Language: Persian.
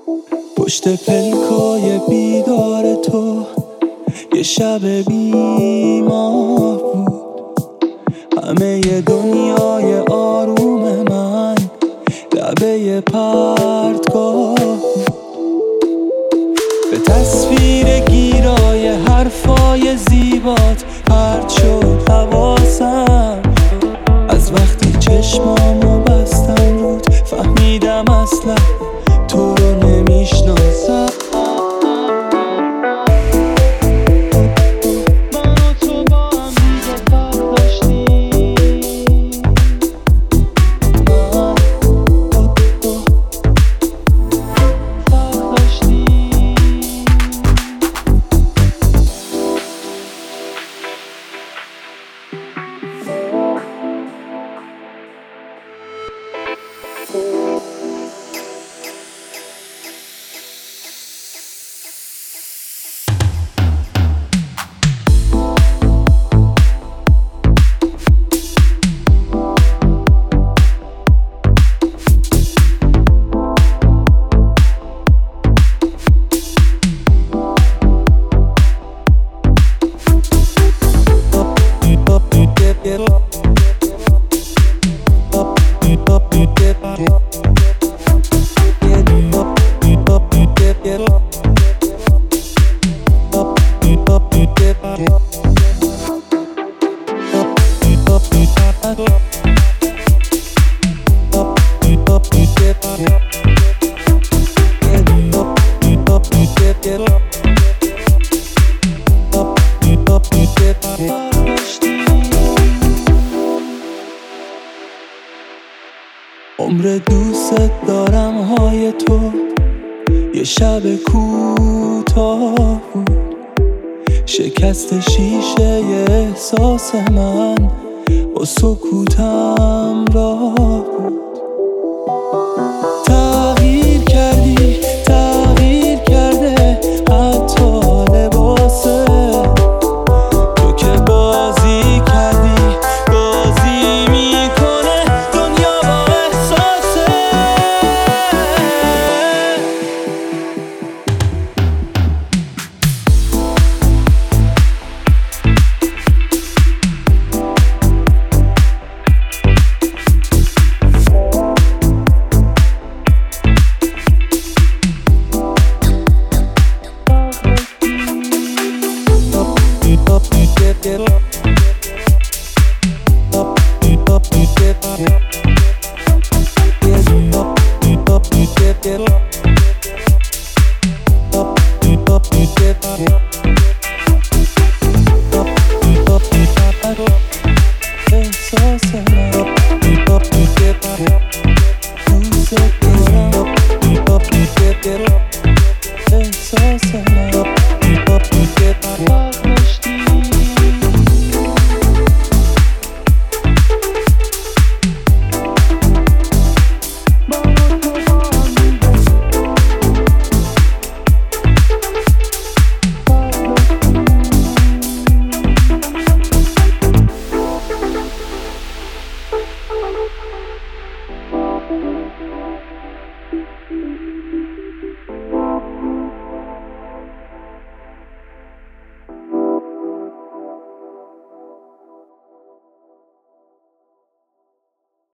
پشت پلکای بیدار تو یه شب بیماه بود. همه دنیای آروم من لبه پرتگاه بود. به تصویر گیرای حرفای زیبات پرت شد حواسم. از وقتی چشمامو بستم رود فهمیدم اصلا تو رو نمیشناسم. عمر دوست دارم های تو یه شب کوتاه بود. شکست شیشه احساس من با سکوتم راه بود.